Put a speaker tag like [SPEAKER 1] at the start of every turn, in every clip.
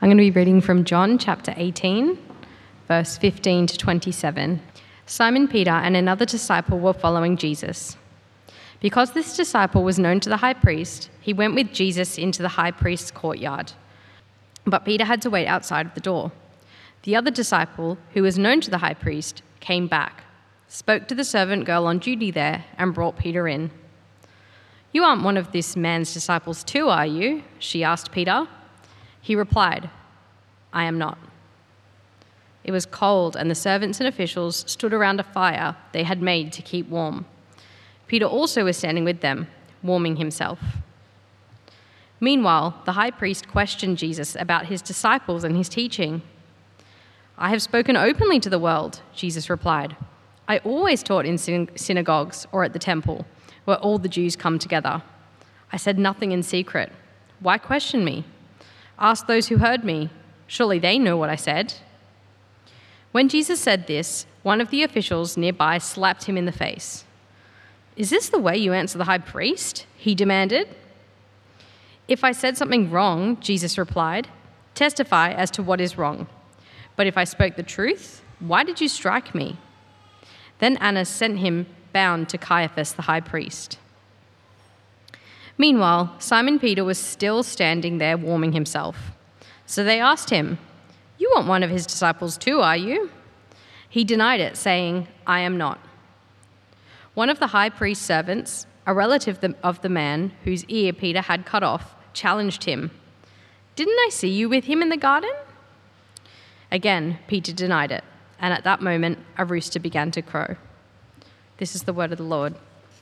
[SPEAKER 1] I'm going to be reading from John chapter 18, verse 15 to 27. Simon Peter and another disciple were following Jesus. Because this disciple was known to the high priest, he went with Jesus into the high priest's courtyard. But Peter had to wait outside of the door. The other disciple, who was known to the high priest, came back, spoke to the servant girl on duty there, and brought Peter in. "You aren't one of this man's disciples too, are you?" she asked Peter. He replied, "I am not." It was cold, and the servants and officials stood around a fire they had made to keep warm. Peter also was standing with them, warming himself. Meanwhile, the high priest questioned Jesus about his disciples and his teaching. "I have spoken openly to the world," Jesus replied. "I always taught in synagogues or at the temple, where all the Jews come together. I said nothing in secret. Why question me? Ask those who heard me. Surely they know what I said." When Jesus said this, one of the officials nearby slapped him in the face. "Is this the way you answer the high priest?" he demanded. "If I said something wrong," Jesus replied, "testify as to what is wrong. But if I spoke the truth, why did you strike me?" Then Annas sent him bound to Caiaphas the high priest. Meanwhile, Simon Peter was still standing there warming himself. So they asked him, "You aren't one of his disciples too, are you?" He denied it, saying, "I am not." One of the high priest's servants, a relative of the man whose ear Peter had cut off, challenged him. "Didn't I see you with him in the garden?" Again, Peter denied it, and at that moment, a rooster began to crow. This is the word of the Lord.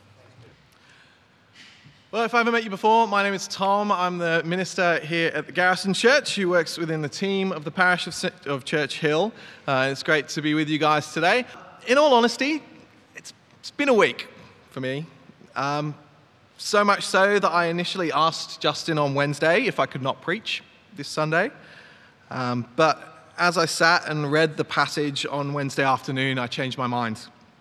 [SPEAKER 2] Well, if I haven't met you before, my name is Tom. I'm the minister here at the Garrison Church who works within the team of the parish of Church Hill. It's great to be with you guys today. In all honesty, it's been a week for me. So much so that I initially asked Justin on Wednesday if I could not preach this Sunday. But as I sat and read the passage on Wednesday afternoon, I changed my mind.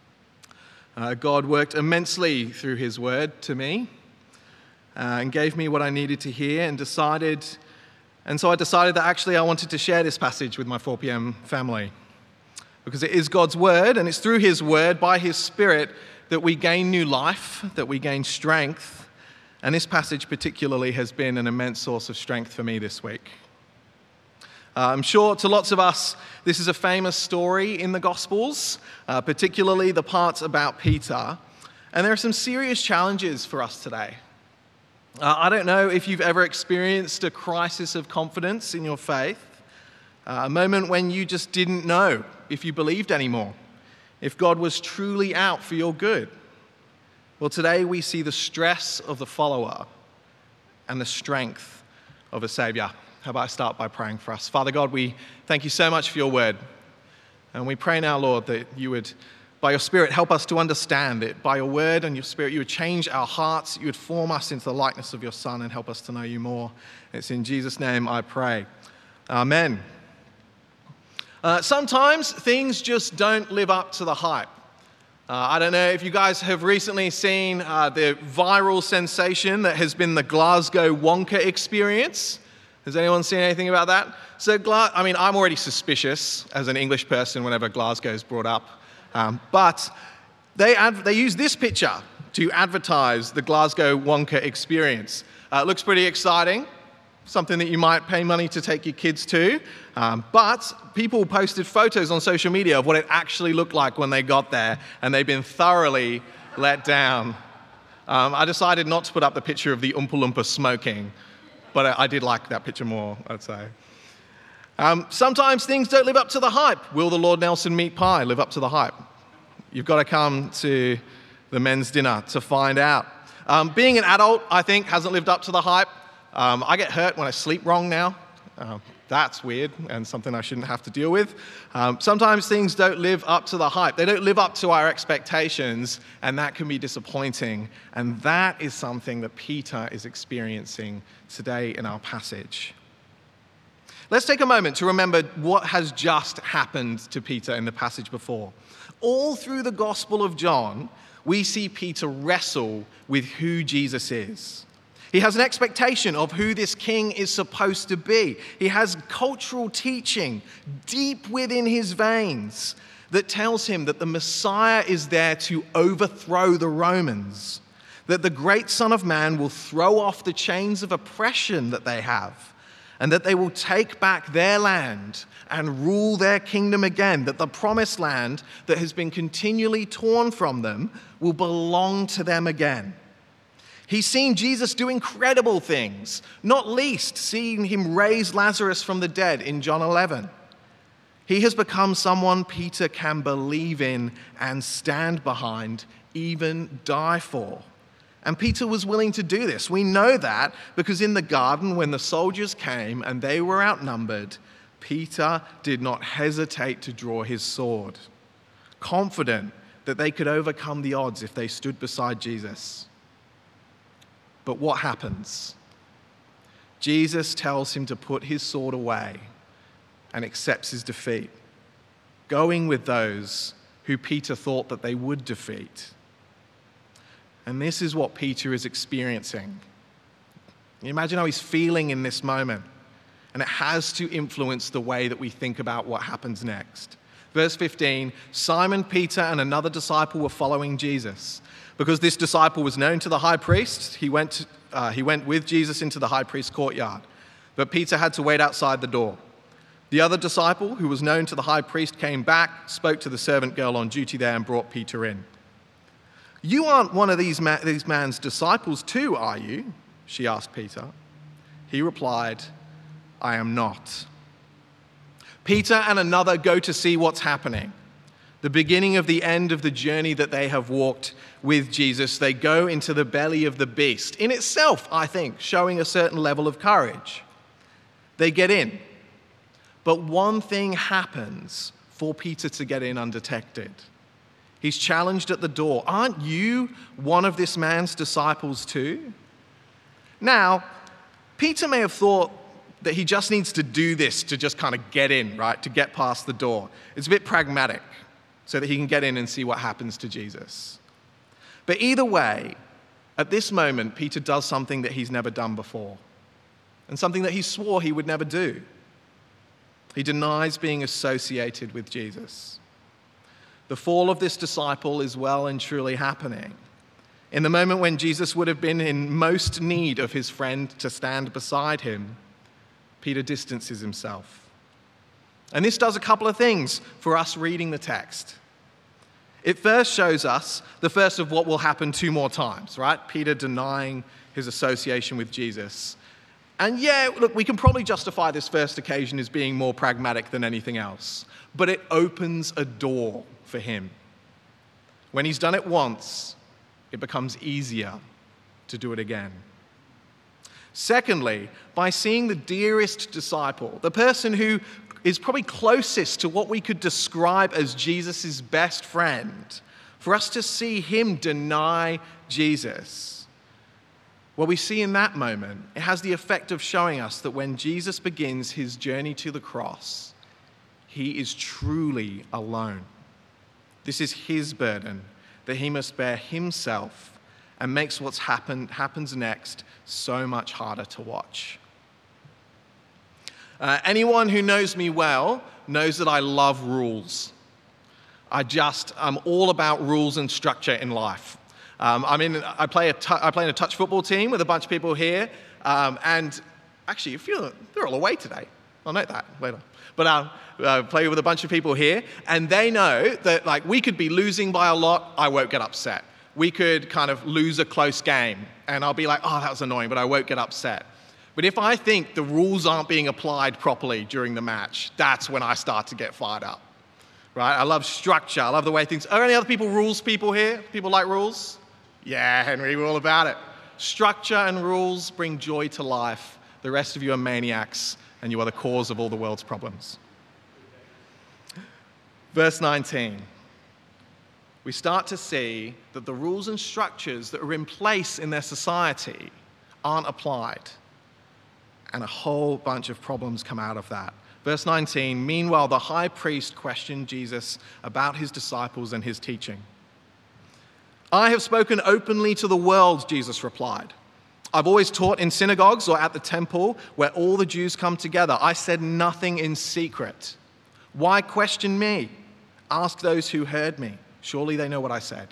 [SPEAKER 2] God worked immensely through his word to me. And gave me what I needed to hear and so I decided that actually I wanted to share this passage with my 4 p.m. family. Because it is God's word, and it's through his word, by his Spirit, that we gain new life, that we gain strength. And this passage particularly has been an immense source of strength for me this week. I'm sure to lots of us, this is a famous story in the Gospels, particularly the parts about Peter. And there are some serious challenges for us today. I don't know if you've ever experienced a crisis of confidence in your faith, a moment when you just didn't know if you believed anymore, if God was truly out for your good. Well, today we see the stress of the follower and the strength of a Savior. How about I start by praying for us? Father God, we thank you so much for your word. And we pray now, Lord, that you would, by your Spirit, help us to understand it. By your word and your Spirit, you would change our hearts. You would form us into the likeness of your Son and help us to know you more. It's in Jesus' name I pray. Amen. Sometimes things just don't live up to the hype. I don't know if you guys have recently seen the viral sensation that has been the Glasgow Wonka experience. Has anyone seen anything about that? So, I'm already suspicious as an English person whenever Glasgow is brought up. But they use this picture to advertise the Glasgow Wonka experience. It looks pretty exciting, something that you might pay money to take your kids to. But people posted photos on social media of what it actually looked like when they got there, and they've been thoroughly let down. I decided not to put up the picture of the Oompa Loompa smoking, but I did like that picture more, I'd say. Sometimes things don't live up to the hype. Will the Lord Nelson meat pie live up to the hype? You've got to come to the men's dinner to find out. Being an adult, I think, hasn't lived up to the hype. I get hurt when I sleep wrong now. That's weird and something I shouldn't have to deal with. Sometimes things don't live up to the hype. They don't live up to our expectations, and that can be disappointing. And that is something that Peter is experiencing today in our passage. Let's take a moment to remember what has just happened to Peter in the passage before. All through the Gospel of John, we see Peter wrestle with who Jesus is. He has an expectation of who this king is supposed to be. He has cultural teaching deep within his veins that tells him that the Messiah is there to overthrow the Romans, that the great Son of Man will throw off the chains of oppression that they have, and that they will take back their land and rule their kingdom again, that the promised land that has been continually torn from them will belong to them again. He's seen Jesus do incredible things, not least seeing him raise Lazarus from the dead in John 11. He has become someone Peter can believe in and stand behind, even die for. And Peter was willing to do this. We know that because in the garden, when the soldiers came and they were outnumbered, Peter did not hesitate to draw his sword, confident that they could overcome the odds if they stood beside Jesus. But what happens? Jesus tells him to put his sword away and accepts his defeat, going with those who Peter thought that they would defeat. And this is what Peter is experiencing. You imagine how he's feeling in this moment. And it has to influence the way that we think about what happens next. Verse 15, Simon Peter and another disciple were following Jesus. Because this disciple was known to the high priest, he went with Jesus into the high priest's courtyard. But Peter had to wait outside the door. The other disciple, who was known to the high priest, came back, spoke to the servant girl on duty there, and brought Peter in. "You aren't one of these man's disciples too, are you?" she asked Peter. He replied, "I am not." Peter and another go to see what's happening. The beginning of the end of the journey that they have walked with Jesus. They go into the belly of the beast. In itself, I think, showing a certain level of courage. They get in. But one thing happens for Peter to get in undetected. He's challenged at the door. "Aren't you one of this man's disciples too?" Now, Peter may have thought that he just needs to do this to just kind of get in, right? To get past the door. It's a bit pragmatic so that he can get in and see what happens to Jesus. But either way, at this moment, Peter does something that he's never done before and something that he swore he would never do. He denies being associated with Jesus. The fall of this disciple is well and truly happening. In the moment when Jesus would have been in most need of his friend to stand beside him, Peter distances himself. And this does a couple of things for us reading the text. It first shows us the first of what will happen 2 more times, right? Peter denying his association with Jesus. And yeah, look, we can probably justify this first occasion as being more pragmatic than anything else. But it opens a door for him. When he's done it once, it becomes easier to do it again. Secondly, by seeing the dearest disciple, the person who is probably closest to what we could describe as Jesus' best friend, for us to see him deny Jesus, what we see in that moment, it has the effect of showing us that when Jesus begins his journey to the cross, he is truly alone. This is his burden that he must bear himself, and makes what's happens next so much harder to watch. Anyone who knows me well knows that I love rules. I'm all about rules and structure in life. I play in a touch football team with a bunch of people here, and actually, they're all away today. I'll note that later. But I play with a bunch of people here, and they know that we could be losing by a lot. I won't get upset. We could kind of lose a close game, and I'll be like, "Oh, that was annoying," but I won't get upset. But if I think the rules aren't being applied properly during the match, that's when I start to get fired up, right? I love structure. I love the way things... Are any other people rules people here? People like rules? Yeah, Henry, we're all about it. Structure and rules bring joy to life. The rest of you are maniacs, and you are the cause of all the world's problems. Verse 19. We start to see that the rules and structures that are in place in their society aren't applied. And a whole bunch of problems come out of that. Verse 19, meanwhile, the high priest questioned Jesus about his disciples and his teaching. "I have spoken openly to the world," Jesus replied. I've always taught in synagogues or at the temple where all the Jews come together. I said nothing in secret. Why question me? Ask those who heard me. Surely they know what I said."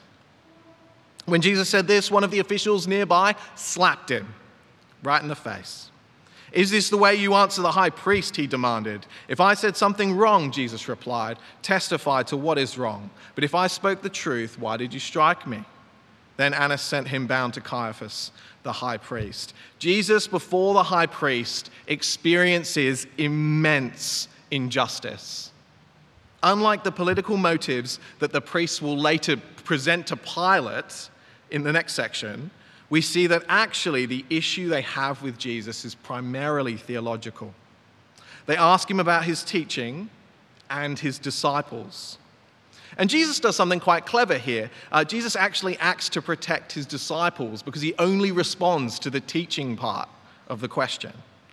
[SPEAKER 2] When Jesus said this, one of the officials nearby slapped him right in the face. "Is this the way you answer the high priest?" he demanded. "If I said something wrong," Jesus replied, "testify to what is wrong. But if I spoke the truth, why did you strike me?" Then Annas sent him bound to Caiaphas, the high priest. Jesus, before the high priest, experiences immense injustice. Unlike the political motives that the priests will later present to Pilate in the next section, we see that actually the issue they have with Jesus is primarily theological. They ask him about his teaching and his disciples. And Jesus does something quite clever here. Jesus actually acts to protect his disciples because he only responds to the teaching part of the question.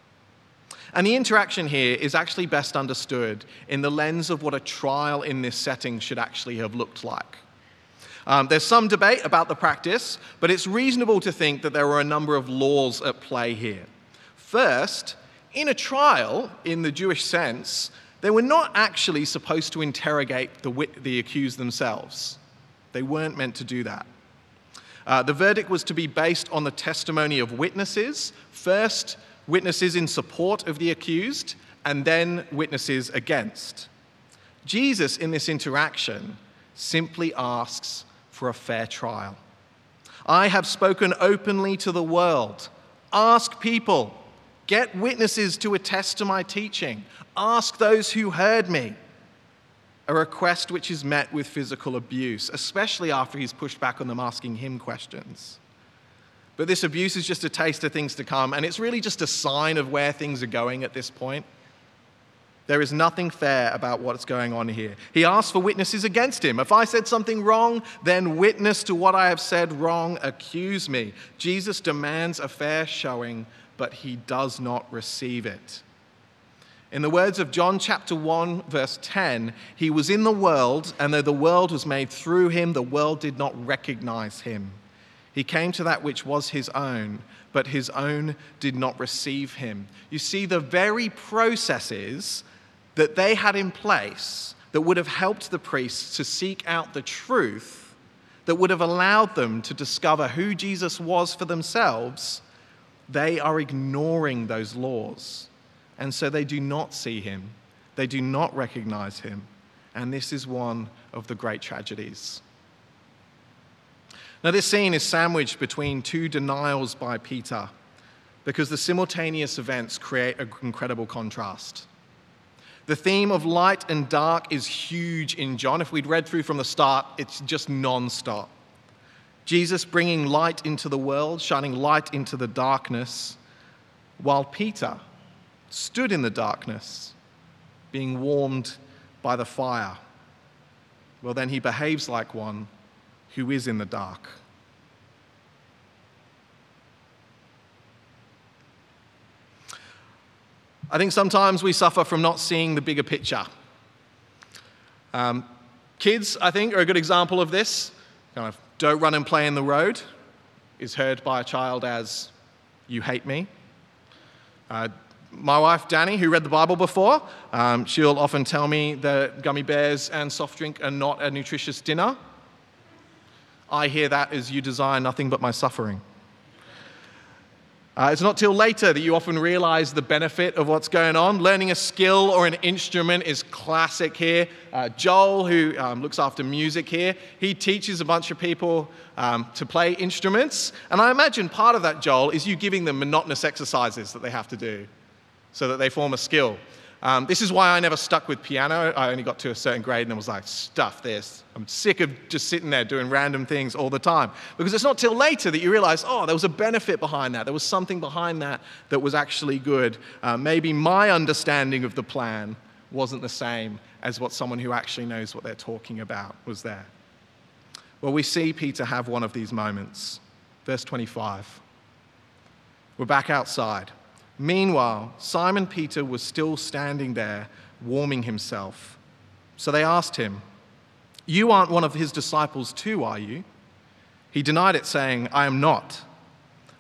[SPEAKER 2] And the interaction here is actually best understood in the lens of what a trial in this setting should actually have looked like. There's some debate about the practice, but it's reasonable to think that there were a number of laws at play here. First, in a trial, in the Jewish sense, they were not actually supposed to interrogate the accused themselves. They weren't meant to do that. The verdict was to be based on the testimony of witnesses. First, witnesses in support of the accused, and then witnesses against. Jesus, in this interaction, simply asks for a fair trial. "I have spoken openly to the world. Ask people. Get witnesses to attest to my teaching. Ask those who heard me." A request which is met with physical abuse, especially after he's pushed back on them asking him questions. But this abuse is just a taste of things to come, and it's really just a sign of where things are going at this point. There is nothing fair about what's going on here. He asks for witnesses against him. "If I said something wrong, then witness to what I have said wrong, accuse me." Jesus demands a fair showing, but he does not receive it. In the words of John chapter 1, verse 10, "He was in the world, and though the world was made through him, the world did not recognize him. He came to that which was his own, but his own did not receive him." You see, the very processes that they had in place that would have helped the priests to seek out the truth, that would have allowed them to discover who Jesus was for themselves, they are ignoring those laws. And so they do not see him. They do not recognize him. And this is one of the great tragedies. Now, this scene is sandwiched between two denials by Peter because the simultaneous events create an incredible contrast. The theme of light and dark is huge in John. If we'd read through from the start, it's just non-stop. Jesus bringing light into the world, shining light into the darkness, while Peter stood in the darkness, being warmed by the fire. Well, then he behaves like one who is in the dark. I think sometimes we suffer from not seeing the bigger picture. Kids, I think, are a good example of this. Kind of, "Don't run and play in the road" is heard by a child as, "You hate me." My wife, Danny, who read the Bible before, she'll often tell me that gummy bears and soft drink are not a nutritious dinner. I hear that as, "You desire nothing but my suffering." It's not till later that you often realize the benefit of what's going on. Learning a skill or an instrument is classic here. Joel, who looks after music here, he teaches a bunch of people to play instruments. And I imagine part of that, Joel, is you giving them monotonous exercises that they have to do so that they form a skill. This is why I never stuck with piano. I only got to a certain grade and I was like, stuff this. I'm sick of just sitting there doing random things all the time. Because it's not till later that you realize, oh, there was a benefit behind that. There was something behind that that was actually good. Maybe my understanding of the plan wasn't the same as what someone who actually knows what they're talking about was there. Well, we see Peter have one of these moments. Verse 25. We're back outside. Meanwhile, Simon Peter was still standing there, warming himself. So they asked him, "You aren't one of his disciples too, are you?" He denied it, saying, "I am not."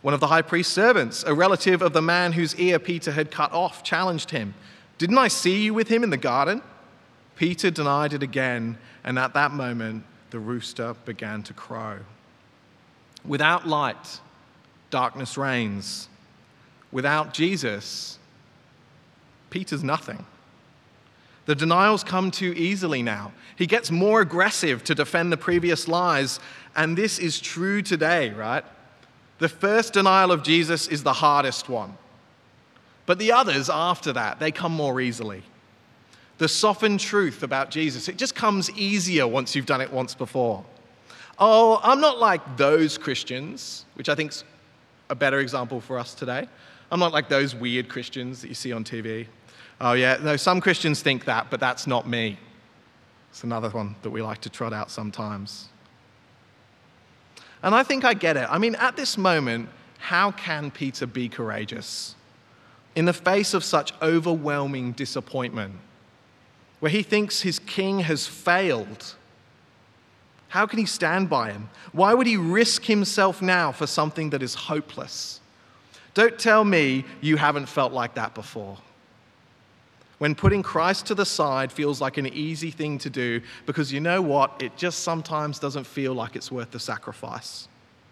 [SPEAKER 2] One of the high priest's servants, a relative of the man whose ear Peter had cut off, challenged him. "Didn't I see you with him in the garden?" Peter denied it again, and at that moment, the rooster began to crow. Without light, darkness reigns. Without Jesus, Peter's nothing. The denials come too easily now. He gets more aggressive to defend the previous lies, and this is true today, right? The first denial of Jesus is the hardest one. But the others after that, they come more easily. The softened truth about Jesus, it just comes easier once you've done it once before. "Oh, I'm not like those Christians," which I think's a better example for us today. "I'm not like those weird Christians that you see on TV. Oh yeah, no, some Christians think that, but that's not me." It's another one that we like to trot out sometimes. And I think I get it. I mean, at this moment, how can Peter be courageous in the face of such overwhelming disappointment, where he thinks his king has failed? How can he stand by him? Why would he risk himself now for something that is hopeless? Don't tell me you haven't felt like that before. When putting Christ to the side feels like an easy thing to do, because you know what? It just sometimes doesn't feel like it's worth the sacrifice.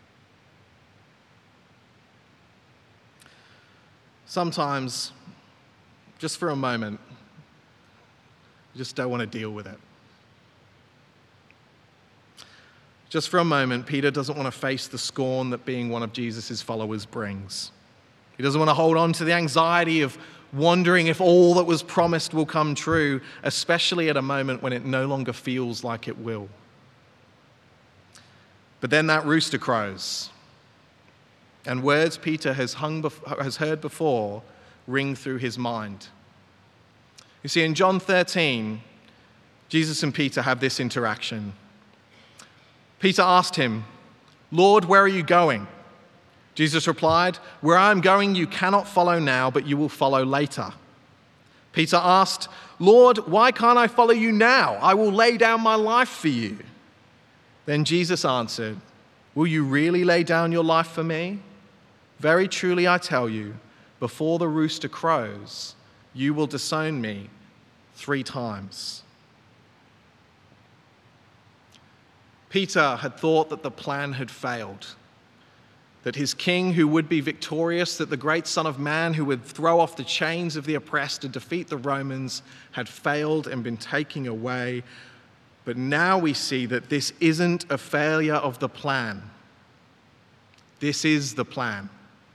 [SPEAKER 2] Sometimes, just for a moment, you just don't want to deal with it. Just for a moment, Peter doesn't want to face the scorn that being one of Jesus' followers brings. He doesn't want to hold on to the anxiety of wondering if all that was promised will come true, especially at a moment when it no longer feels like it will. But then that rooster crows, and words Peter has heard before ring through his mind. You see, in John 13, Jesus and Peter have this interaction. Peter asked him, "Lord, where are you going?" Jesus replied, "Where I am going you cannot follow now, but you will follow later." Peter asked, "Lord, why can't I follow you now? I will lay down my life for you." Then Jesus answered, "Will you really lay down your life for me? Very truly I tell you, before the rooster crows, you will disown me 3 times." Peter had thought that the plan had failed, that his king who would be victorious, that the great Son of Man who would throw off the chains of the oppressed to defeat the Romans had failed and been taken away. But now we see that this isn't a failure of the plan. This is the plan.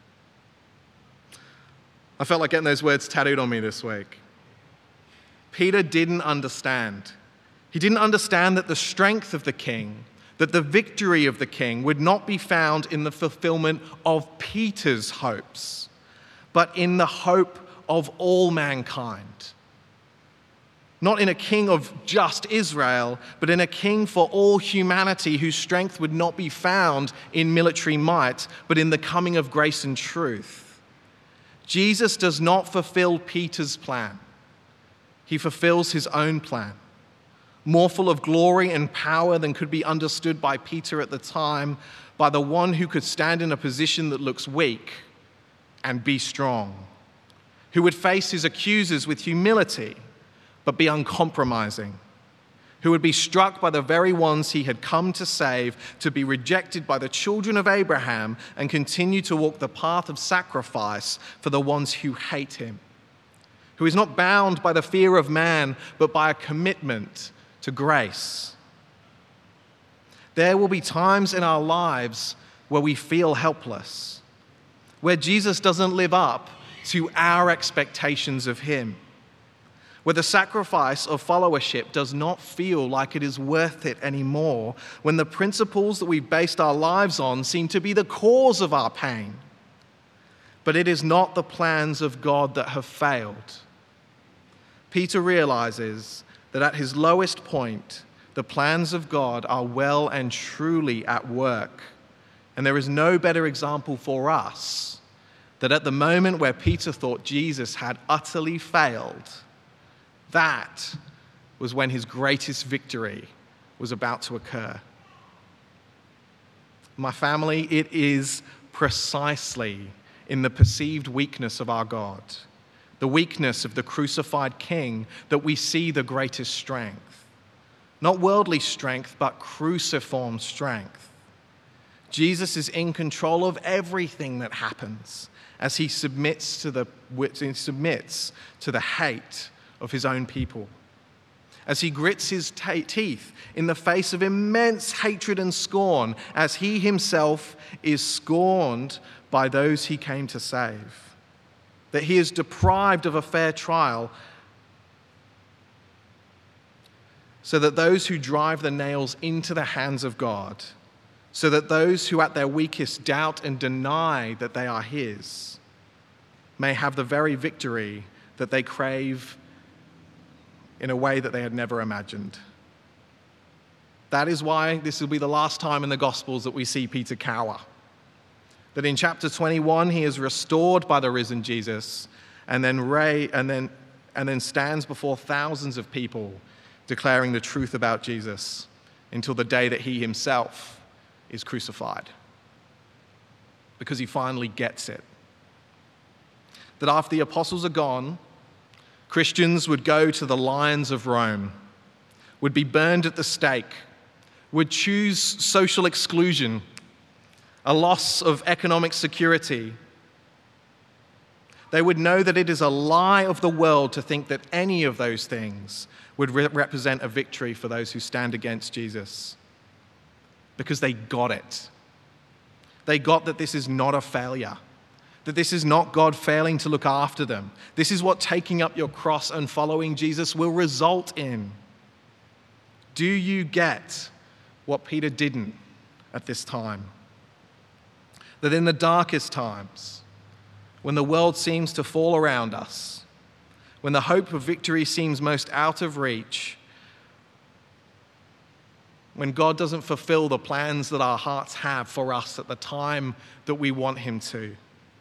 [SPEAKER 2] I felt like getting those words tattooed on me this week. Peter didn't understand. He didn't understand that the strength of the king, that the victory of the king would not be found in the fulfillment of Peter's hopes, but in the hope of all mankind. Not in a king of just Israel, but in a king for all humanity whose strength would not be found in military might, but in the coming of grace and truth. Jesus does not fulfill Peter's plan. He fulfills his own plan, more full of glory and power than could be understood by Peter at the time, by the one who could stand in a position that looks weak and be strong, who would face his accusers with humility but be uncompromising, who would be struck by the very ones he had come to save, to be rejected by the children of Abraham and continue to walk the path of sacrifice for the ones who hate him, who is not bound by the fear of man but by a commitment to grace. There will be times in our lives where we feel helpless, where Jesus doesn't live up to our expectations of him, where the sacrifice of followership does not feel like it is worth it anymore, when the principles that we've based our lives on seem to be the cause of our pain. But it is not the plans of God that have failed. Peter realizes that at his lowest point, the plans of God are well and truly at work. And there is no better example for us that at the moment where Peter thought Jesus had utterly failed, that was when his greatest victory was about to occur. My family, it is precisely in the perceived weakness of our God, the weakness of the crucified King, that we see the greatest strength. Not worldly strength, but cruciform strength. Jesus is in control of everything that happens as he submits to the hate of his own people. As he grits his teeth in the face of immense hatred and scorn, as he himself is scorned by those he came to save. That he is deprived of a fair trial, so that those who drive the nails into the hands of God, so that those who at their weakest doubt and deny that they are his, may have the very victory that they crave in a way that they had never imagined. That is why this will be the last time in the Gospels that we see Peter cower. That in chapter 21, he is restored by the risen Jesus and then stands before thousands of people declaring the truth about Jesus until the day that he himself is crucified. Because he finally gets it. That after the apostles are gone, Christians would go to the lions of Rome, would be burned at the stake, would choose social exclusion, a loss of economic security. They would know that it is a lie of the world to think that any of those things would represent a victory for those who stand against Jesus. Because they got it. They got that this is not a failure. That this is not God failing to look after them. This is what taking up your cross and following Jesus will result in. Do you get what Peter didn't at this time? That in the darkest times, when the world seems to fall around us, when the hope of victory seems most out of reach, when God doesn't fulfill the plans that our hearts have for us at the time that we want him to,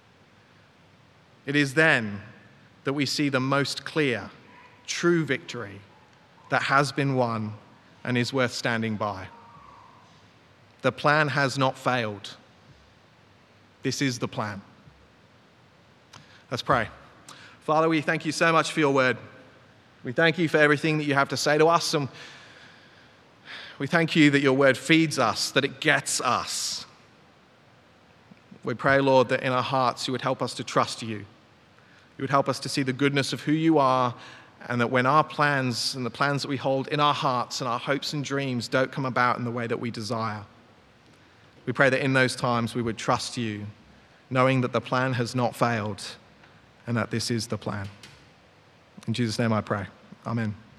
[SPEAKER 2] it is then that we see the most clear, true victory that has been won and is worth standing by. The plan has not failed. This is the plan. Let's pray. Father, we thank you so much for your word. We thank you for everything that you have to say to us, and we thank you that your word feeds us, that it gets us. We pray, Lord, that in our hearts you would help us to trust you. You would help us to see the goodness of who you are, and that when our plans and the plans that we hold in our hearts and our hopes and dreams don't come about in the way that we desire. We pray that in those times we would trust you, knowing that the plan has not failed and that this is the plan. In Jesus' name I pray. Amen.